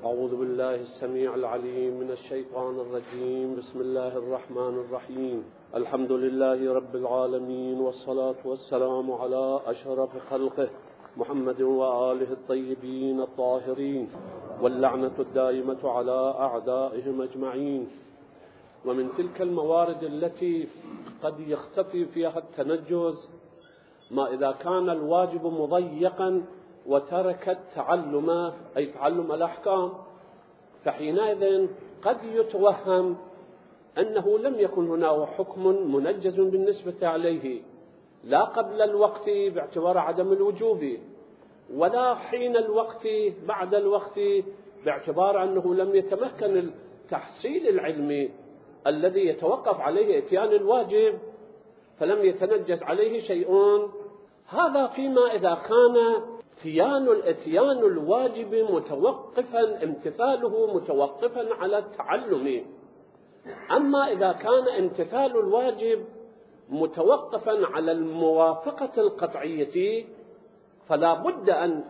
أعوذ بالله السميع العليم من الشيطان الرجيم. بسم الله الرحمن الرحيم. الحمد لله رب العالمين، والصلاة والسلام على أشرف خلقه محمد وآله الطيبين الطاهرين، واللعنة الدائمة على أعدائهم أجمعين. ومن تلك الموارد التي قد يختفي فيها التنجز ما إذا كان الواجب مضيقا وترك التعلم أي تعلم الأحكام، فحينئذ قد يتوهم أنه لم يكن هناك حكم منجز بالنسبة عليه، لا قبل الوقت باعتبار عدم الوجوب، ولا حين الوقت بعد الوقت باعتبار أنه لم يتمكن التحصيل العلمي الذي يتوقف عليه إتيان الواجب، فلم يتنجز عليه شيء. هذا فيما إذا كان اتيان الواجب متوقفا، امتثاله متوقفا على التعلم. أما إذا كان امتثال الواجب متوقفا على الموافقة القطعية، فلا بد أن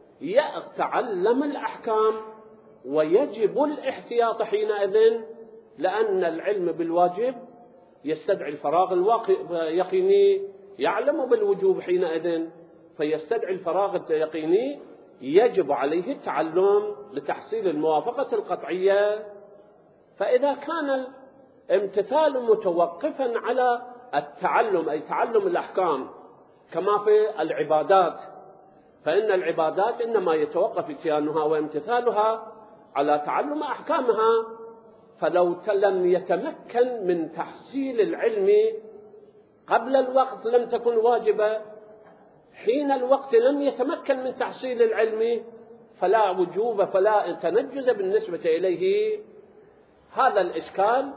يتعلم الأحكام، ويجب الاحتياط حينئذ، لأن العلم بالواجب يستدعي الفراغ اليقيني، يعلم بالوجوب حينئذ فيستدعي الفراغ اليقيني، يجب عليه التعلم لتحصيل الموافقة القطعية. فإذا كان الامتثال متوقفا على التعلم أي تعلم الأحكام كما في العبادات، فإن العبادات إنما يتوقف اتيانها وامتثالها على تعلم أحكامها، فلو لم يتمكن من تحصيل العلم قبل الوقت لم تكن واجبة، حين الوقت لم يتمكن من تحصيل العلم فلا وجوب فلا تنجز بالنسبة إليه. هذا الإشكال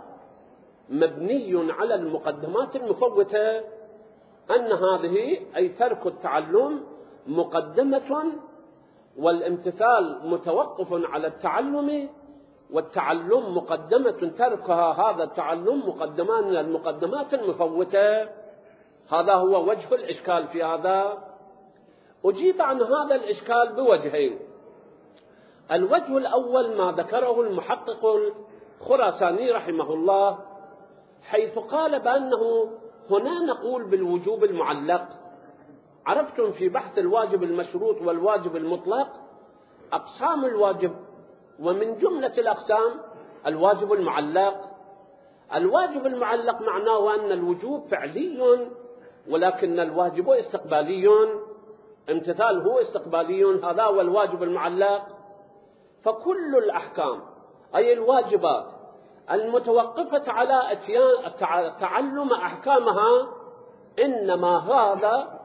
مبني على المقدمات المفوتة، أن هذه أي ترك التعلم مقدمة، والامتثال متوقف على التعلم، والتعلم مقدمة، تركها هذا التعلم مقدمان من المقدمات المفوتة. هذا هو وجه الإشكال في هذا. أجيب عن هذا الإشكال بوجهين. الوجه الأول ما ذكره المحقق الخراساني رحمه الله، حيث قال بأنه هنا نقول بالوجوب المعلق. عرفتم في بحث الواجب المشروط والواجب المطلق أقسام الواجب، ومن جملة الأقسام الواجب المعلق. الواجب المعلق معناه أن الوجوب فعلي ولكن الواجب استقبالي، امتثال هو استقبالي، هذا هو الواجب المعلق. فكل الأحكام أي الواجبات المتوقفة على تعلم أحكامها إنما هذا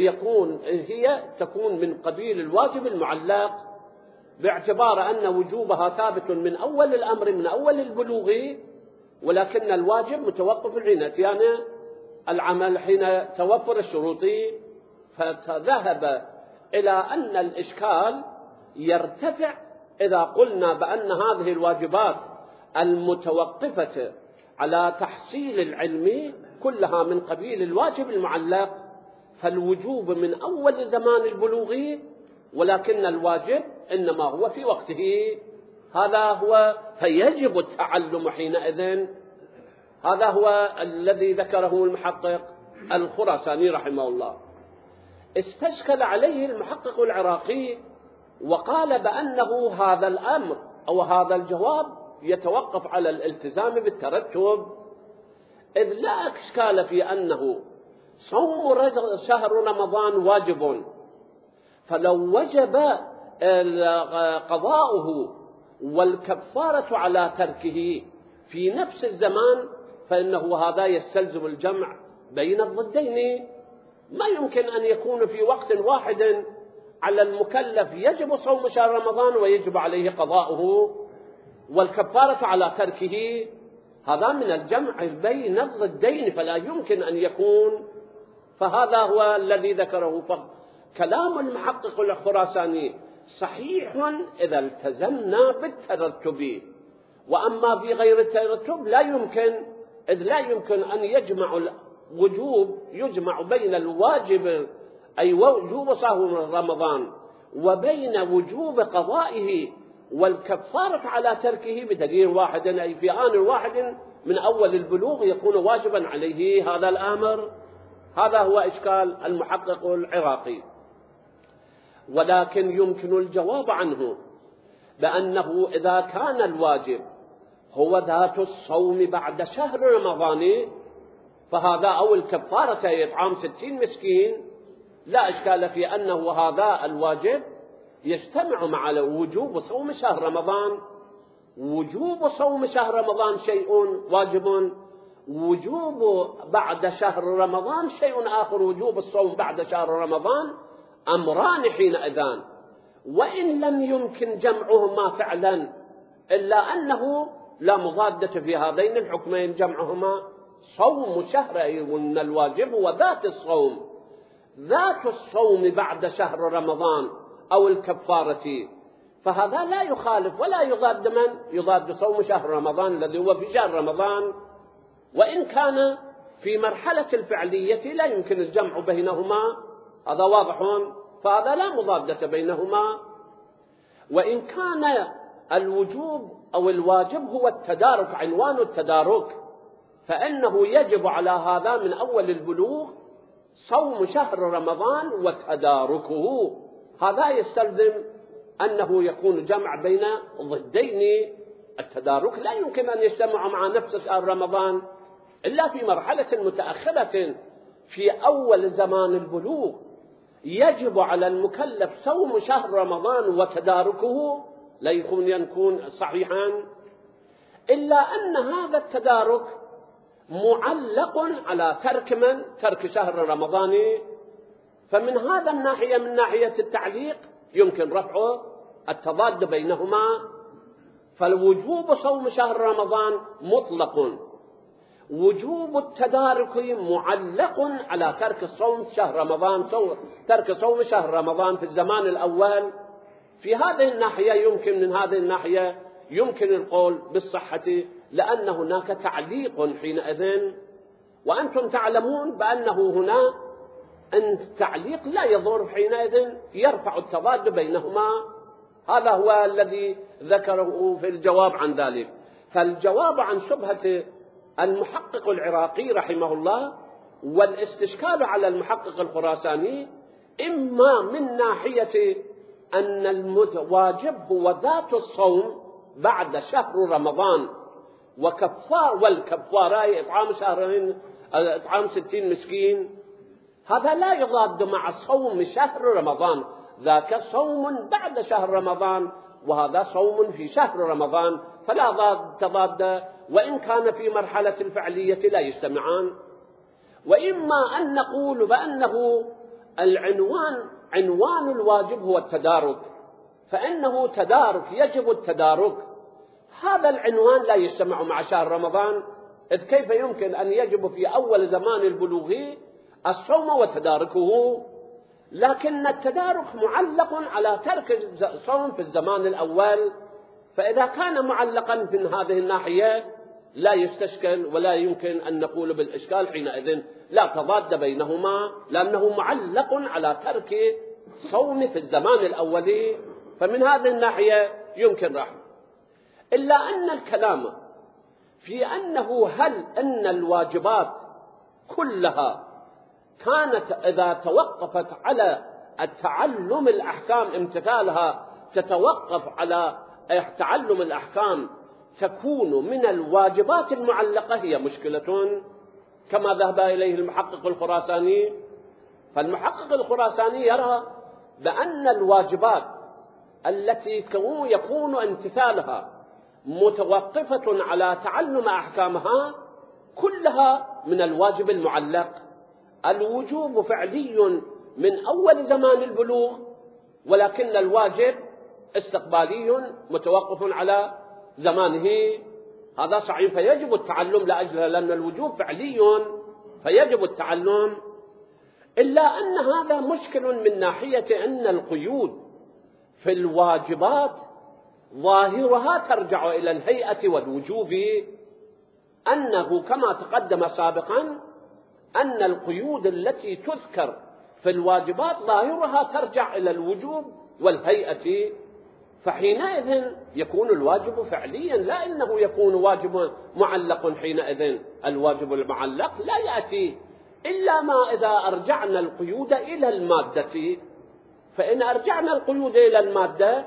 تكون من قبيل الواجب المعلق، باعتبار أن وجوبها ثابت من أول الأمر من أول البلوغ، ولكن الواجب متوقف حين اتيان العمل حين توفر الشروط. فذهب إلى أن الإشكال يرتفع إذا قلنا بأن هذه الواجبات المتوقفة على تحصيل العلم كلها من قبيل الواجب المعلق، فالوجوب من أول زمان البلوغ، ولكن الواجب إنما هو في وقته. هذا هو، فيجب التعلم حينئذ. هذا هو الذي ذكره المحقق الخراساني رحمه الله. استشكل عليه المحقق العراقي وقال بأنه هذا الأمر أو هذا الجواب يتوقف على الالتزام بالترتب، إذ لا إشكال في أنه صوم شهر رمضان واجب، فلو وجب قضاؤه والكفارة على تركه في نفس الزمان فإنه هذا يستلزم الجمع بين الضدين. ما يمكن أن يكون في وقت واحد على المكلف يجب صوم شهر رمضان ويجب عليه قضاؤه والكفارة على تركه، هذا من الجمع بين الضدين فلا يمكن أن يكون. فهذا هو الذي ذكره. كلام المحقق الخراساني صحيح إذا التزمنا بالترتب، وأما في غير الترتب لا يمكن، إذ لا يمكن أن يجمع بين الواجب أي وجوب صوم رمضان وبين وجوب قضائه والكفارة على تركه بدليل واحد أي في آن واحد من أول البلوغ يكون واجبا عليه هذا الأمر. هذا هو إشكال المحقق العراقي. ولكن يمكن الجواب عنه بأنه إذا كان الواجب هو ذات الصوم بعد شهر رمضان فهذا أو الكفارة إطعام 60 مسكين لا إشكال في أنه هذا الواجب يجتمع مع وجوب صوم شهر رمضان. وجوب صوم شهر رمضان شيء واجب، وجوب بعد شهر رمضان شيء آخر. وجوب الصوم بعد شهر رمضان أمران حينئذ، وإن لم يمكن جمعهما فعلا إلا أنه لا مضادة في هذين الحكمين جمعهما. صوم شهر من الواجب وذات الصوم، ذات الصوم بعد شهر رمضان أو الكفارة، فهذا لا يخالف ولا يضاد من يضاد صوم شهر رمضان الذي هو في شهر رمضان. وإن كان في مرحلة الفعلية لا يمكن الجمع بينهما، هذا واضح، فهذا لا مضادة بينهما. وإن كان الوجوب أو الواجب هو التدارك، عنوان التدارك، فإنه يجب على هذا من أول البلوغ صوم شهر رمضان وتداركه. هذا يستلزم أنه يكون جمع بين ضدين. التدارك لا يمكن أن يجتمع مع نفس شهر رمضان إلا في مرحلة متأخرة. في أول زمان البلوغ يجب على المكلف صوم شهر رمضان وتداركه، لا يكون صحيحا، إلا أن هذا التدارك معلق على ترك شهر رمضان. فمن هذا الناحية، من ناحية التعليق، يمكن رفع التضاد بينهما. فالوجوب صوم شهر رمضان مطلق، وجوب التدارك معلق على ترك صوم شهر رمضان، ترك صوم شهر رمضان في الزمان الأول. في هذه الناحية يمكن، من هذه الناحية يمكن القول بالصحة، لأن هناك تعليق حينئذ. وأنتم تعلمون بأنه هنا أن التعليق لا يضر حينئذ، يرفع التضاد بينهما. هذا هو الذي ذكره في الجواب عن ذلك. فالجواب عن شبهة المحقق العراقي رحمه الله والاستشكال على المحقق الخراساني إما من ناحية أن الواجب هو ذات الصوم بعد شهر رمضان والكفارة إطعام 60 مسكين، هذا لا يضاد مع صوم شهر رمضان، ذاك صوم بعد شهر رمضان وهذا صوم في شهر رمضان، فلا تضاد، وإن كان في مرحلة الفعلية لا يجتمعان. وإما أن نقول بأنه عنوان الواجب هو التدارك، فإنه تدارك يجب التدارك، هذا العنوان لا يجتمع مع شهر رمضان، إذ كيف يمكن أن يجب في أول زمان البلوغ الصوم وتداركه؟ لكن التدارك معلق على ترك الصوم في الزمان الأول، فإذا كان معلقا من هذه الناحية لا يستشكل ولا يمكن أن نقول بالإشكال حينئذ، لا تضاد بينهما، لأنه معلق على ترك صوم في الزمان الأول، فمن هذه الناحية يمكن رحمه. إلا أن الكلام في أنه هل أن الواجبات كلها كانت إذا توقفت على التعلم الأحكام امتثالها تتوقف على تعلم الأحكام تكون من الواجبات المعلقة، هي مشكلة كما ذهب إليه المحقق الخراساني. فالمحقق الخراساني يرى بأن الواجبات التي يكون امتثالها متوقفة على تعلم أحكامها كلها من الواجب المعلق. الوجوب فعلي من أول زمان البلوغ، ولكن الواجب استقبالي متوقف على زمانه، هذا صحيح، فيجب التعلم لأجله، لأن الوجوب فعلي فيجب التعلم. إلا أن هذا مشكل من ناحية أن القيود في الواجبات ظاهرها ترجع إلى الهيئة والوجوب، أنه كما تقدم سابقا أن القيود التي تذكر في الواجبات ظاهرها ترجع إلى الوجوب والهيئة، فحينئذ يكون الواجب فعليا، لا إنه يكون واجب معلق. حينئذ الواجب المعلق لا يأتي إلا ما إذا أرجعنا القيود إلى المادة. فإن أرجعنا القيود إلى المادة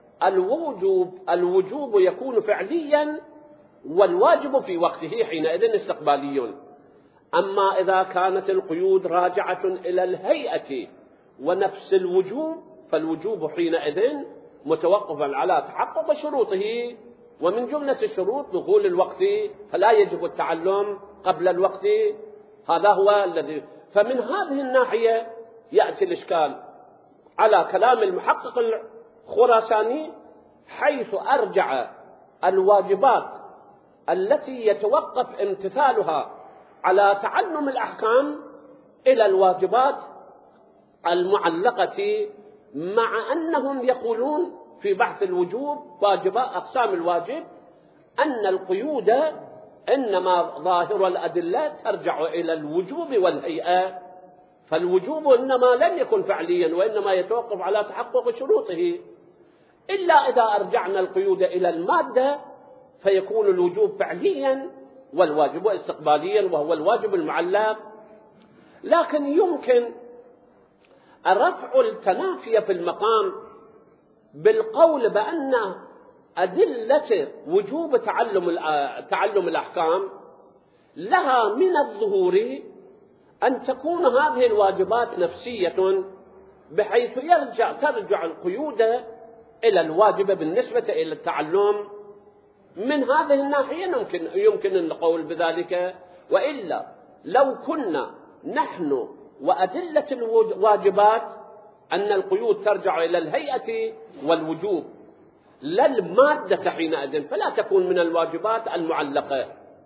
الوجوب يكون فعليا والواجب في وقته حينئذ استقبالي. أما إذا كانت القيود راجعة إلى الهيئة ونفس الوجوب فالوجوب حينئذ متوقفا على تحقق شروطه، ومن جملة الشروط دخول الوقت، فلا يجب التعلم قبل الوقت. هذا هو الذي. فمن هذه الناحية يأتي الإشكال على كلام المحقق الخراساني، حيث أرجع الواجبات التي يتوقف امتثالها على تعلم الأحكام إلى الواجبات المعلقة، مع أنهم يقولون في بحث الوجوب واجبات أقسام الواجب أن القيود إنما ظاهر الأدلة ترجع إلى الوجوب والهيئة، فالوجوب إنما لم يكن فعليا وإنما يتوقف على تحقق شروطه، إلا إذا أرجعنا القيود إلى المادة فيكون الوجوب فعليا والواجب استقباليا وهو الواجب المعلق. لكن يمكن رفع التنافي في المقام بالقول بأن أدلة وجوب تعلم الأحكام لها من الظهور أن تكون هذه الواجبات نفسية، بحيث ترجع القيود إلى الواجب بالنسبة إلى التعلم. من هذه الناحية يمكن القول بذلك. وإلا لو كنا نحن وأدلة الواجبات أن القيود ترجع إلى الهيئة والوجوب لا المادة حينئذ، فلا تكون من الواجبات المعلقة.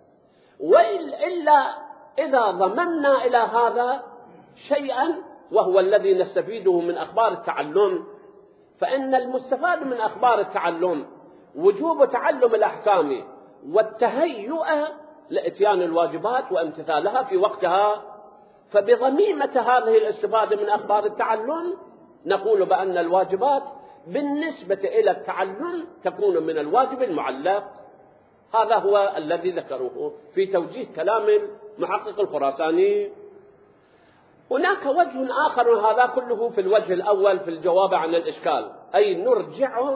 وإلا إذا ضمننا إلى هذا شيئا وهو الذي نستفيده من أخبار التعلم، فإن المستفاد من أخبار التعلم وجوب تعلم الأحكام والتهيؤ لإتيان الواجبات وامتثالها في وقتها. فبضميمة هذه الاستفادة من أخبار التعلم نقول بأن الواجبات بالنسبة إلى التعلم تكون من الواجب المعلق. هذا هو الذي ذكروه في توجيه كلام المحقق الخراساني. هناك وجه آخر، هذا كله في الوجه الأول في الجواب عن الإشكال، أي نرجع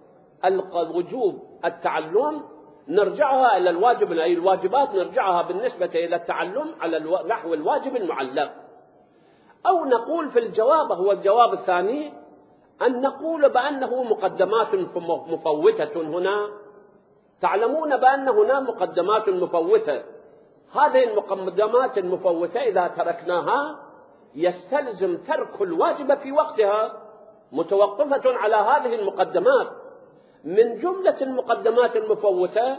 وجوب التعلم نرجعها إلى الواجب، أي الواجبات نرجعها بالنسبة إلى التعلم على نحو الواجب المعلق. أو نقول في الجواب، هو الجواب الثاني، أن نقول بأنه مقدمات مفوتة. هنا تعلمون بأن هنا مقدمات مفوتة، هذه المقدمات المفوتة إذا تركناها يستلزم ترك الواجب في وقتها، متوقفة على هذه المقدمات. من جملة المقدمات المفوتة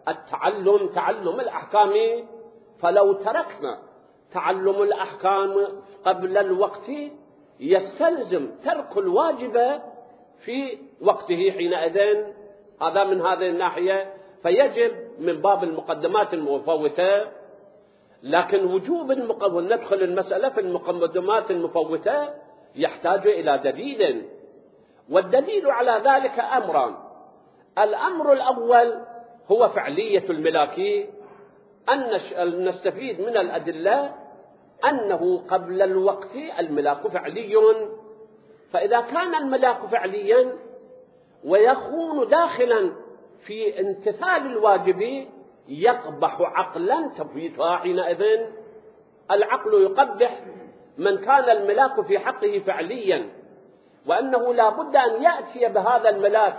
تعلم الأحكام، فلو تركنا تعلم الأحكام قبل الوقت يستلزم ترك الواجب في وقته حينئذ. هذا من هذه الناحية، فيجب من باب المقدمات المفوتة. لكن وجوب ندخل المسألة في المقدمات المفوتة يحتاج إلى دليل، والدليل على ذلك أمران. الأمر الأول هو فعلية الملاك، أن نستفيد من الأدلة أنه قبل الوقت الملاك فعلي، فإذا كان الملاك فعليا ويكون داخلا في امتثال الواجب يقبح عقلا تفويتها. حينئذ العقل يقبح من كان الملاك في حقه فعليا، وأنه لا بد أن يأتي بهذا الملاك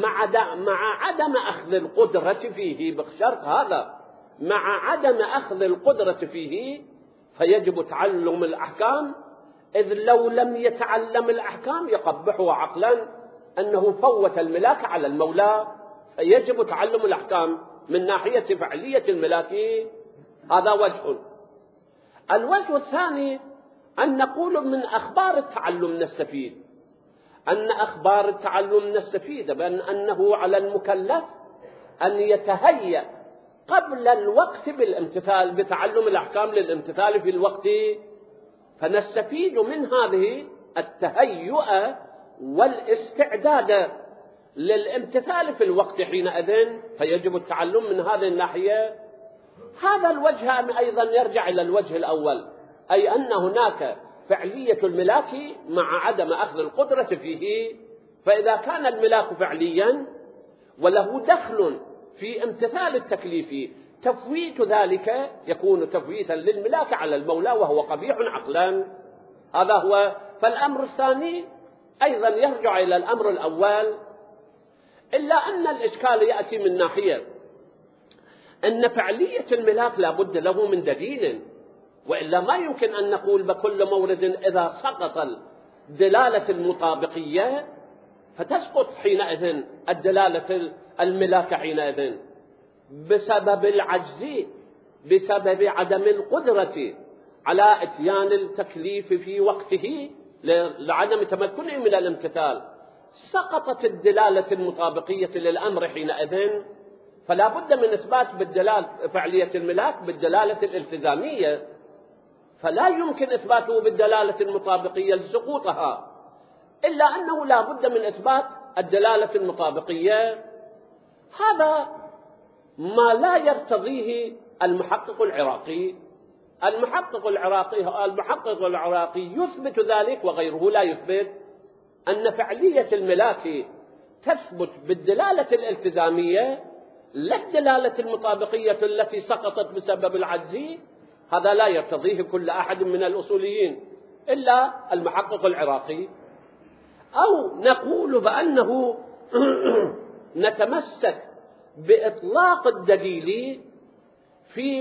مع عدم أخذ القدرة فيه، بشرط هذا مع عدم أخذ القدرة فيه، فيجب تعلم الأحكام، إذ لو لم يتعلم الأحكام يقبحه عقلا أنه فوت الملاك على المولى، فيجب تعلم الأحكام من ناحية فعلية الملاك. هذا وجه. الوجه الثاني أن نقول من أخبار التعلم نستفيد، أن أخبار التعلم نستفيد بأن أنه على المكلف أن يتهيأ قبل الوقت بالامتثال بتعلم الأحكام للامتثال في الوقت. فنستفيد من هذه التهيؤ والاستعداد للامتثال في الوقت حينئذ، فيجب التعلم من هذه الناحية. هذا الوجه أيضا يرجع إلى الوجه الأول، أي أن هناك فعلية الملاك مع عدم أخذ القدرة فيه. فإذا كان الملاك فعليا وله دخل في امتثال التكليف، تفويت ذلك يكون تفويتا للملاك على المولى، وهو قبيح عقلا. هذا هو. فالأمر الثاني أيضا يرجع إلى الأمر الأول، إلا أن الإشكال يأتي من ناحية أن فعلية الملاك لا بد له من دليل، وإلا ما يمكن أن نقول بكل مورد إذا سقط الدلالة المطابقية فتسقط حينئذ الدلالة الملاك حينئذ بسبب العجز، بسبب عدم القدرة على إتيان التكليف في وقته لعدم تمكنه من الامتثال. سقطت الدلالة المطابقية للأمر حينئذ، فلا بد من إثبات فعلية الملاك بالدلالة الالتزامية، فلا يمكن إثباته بالدلالة المطابقية لسقوطها، إلا أنه لا بد من إثبات الدلالة المطابقية. هذا ما لا يرتضيه المحقق العراقي. المحقق العراقي يثبت ذلك وغيره لا يثبت، أن فعلية الملاك تثبت بالدلالة الالتزامية لا الدلالة المطابقية التي سقطت بسبب العجز. هذا لا يرتضيه كل أحد من الأصوليين إلا المحقق العراقي. أو نقول بأنه نتمسك بإطلاق الدليل في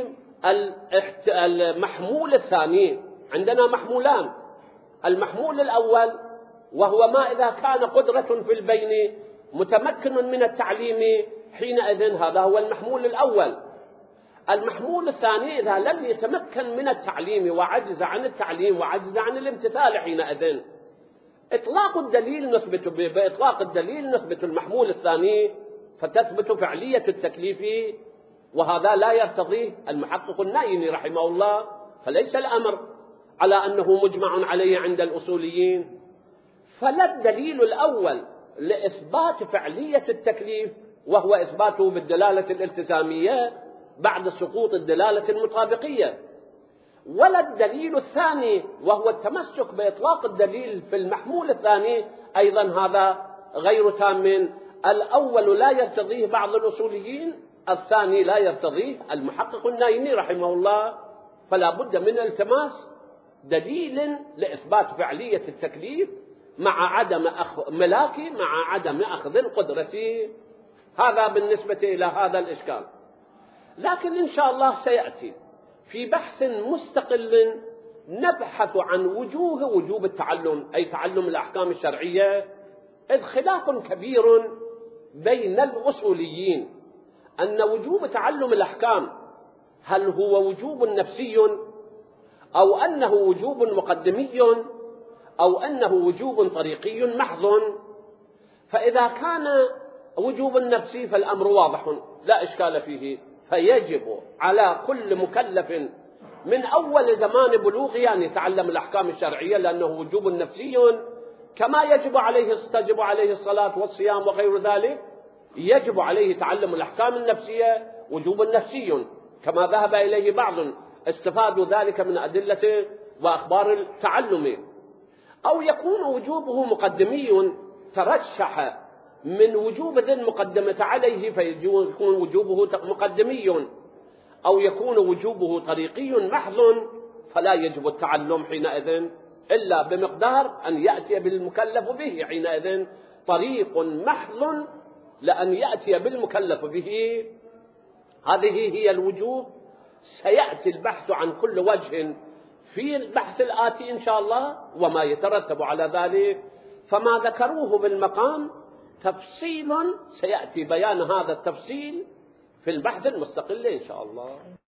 المحمول الثاني. عندنا محمولان، المحمول الأول وهو ما إذا كان قدرة في البين متمكن من التعليم حينئذ هذا هو المحمول الأول. المحمول الثاني إذا لم يتمكن من التعليم وعجز عن التعليم وعجز عن الامتثال حينئذ إطلاق الدليل نثبت بإطلاق الدليل نثبت المحمول الثاني، فتثبت فعلية التكليف، وهذا لا يرتضيه المحقق النايني رحمه الله. فليس الأمر على أنه مجمع عليه عند الأصوليين. فلا الدليل الأول لإثبات فعلية التكليف وهو إثباته بالدلالة الالتزامية بعد سقوط الدلالة المطابقية، ولا الدليل الثاني وهو التمسك بإطلاق الدليل في المحمول الثاني أيضا هذا غير تام. الأول لا يرتضيه بعض الأصوليين، الثاني لا يرتضيه المحقق النايني رحمه الله. فلا بد من التماس دليل لإثبات فعلية التكليف مع عدم ملاك مع عدم أخذ القدرة. هذا بالنسبة إلى هذا الإشكال. لكن إن شاء الله سيأتي في بحث مستقل نبحث عن وجوب التعلم، أي تعلم الأحكام الشرعية، إذ خلاف كبير بين الأصوليين أن وجوب تعلم الأحكام هل هو وجوب نفسي أو أنه وجوب مقدمي أو أنه وجوب طريقي محض. فإذا كان وجوب نفسي فالأمر واضح لا إشكال فيه، فيجب على كل مكلف من أول زمان بلوغه أن يتعلم الأحكام الشرعية، لأنه وجوب نفسي كما يجب عليه الصلاة والصيام وغير ذلك. يجب عليه تعلم الأحكام النفسية وجوب نفسي كما ذهب إليه بعض استفادوا ذلك من أدلة وأخبار التعلم. أو يكون وجوبه مقدمي ترشح من وجوب ذي المقدمة عليه فيكون وجوبه مقدمي، أو يكون وجوبه طريقي محض فلا يجب التعلم حينئذ إلا بمقدار أن يأتي بالمكلف به. حينئذ طريق محض لأن يأتي بالمكلف به. هذه هي الوجوه. سيأتي البحث عن كل وجه في البحث الآتي إن شاء الله وما يترتب على ذلك. فما ذكروه بالمقام تفصيل سيأتي بيان هذا التفصيل في البحث المستقل إن شاء الله.